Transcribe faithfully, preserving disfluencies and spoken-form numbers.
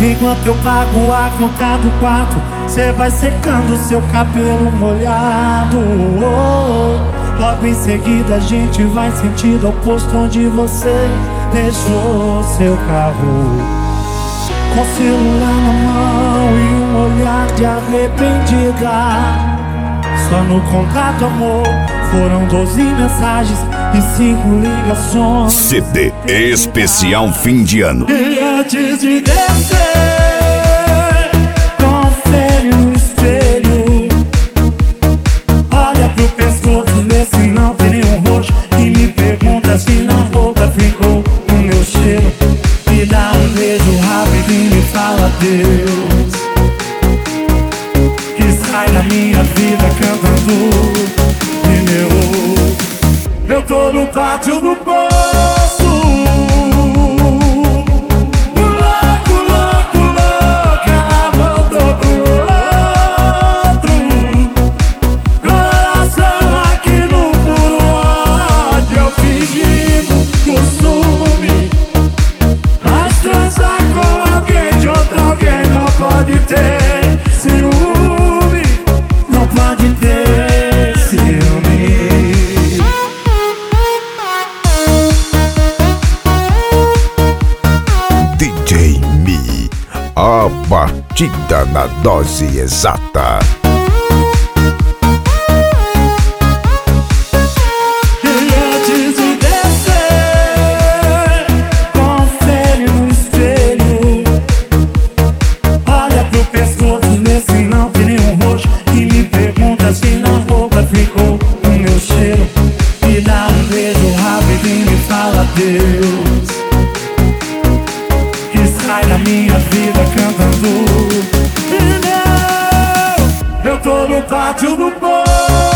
Enquanto eu pago a conta do quarto, cê vai secando seu cabelo molhado. Oh, logo em seguida a gente vai sentido ao posto onde você deixou seu carro, com o celular na mão e um olhar de arrependida. Só no contato, amor, foram doze mensagens e cinco ligações. C D especial fim de ano. E antes de descer, confere no espelho, olha pro pescoço, vê se não tem nenhum roxo, e me pergunta se na roupa ficou o meu cheiro. Me dá um beijo rápido e me fala adeus, que sai da minha vida cantando pneu. Eu tô no pátio do poço, louco, louco, louco, ela voltou pro outro. Coração aqui no puro ódio, eu fingindo costume, mas transar com alguém de outro alguém não pode ter ciúme, não pode ter ciúme. D J Mi, a batida na dose exata. Deus, que sai da minha vida cantando pneu. Eu tô no pátio do povo.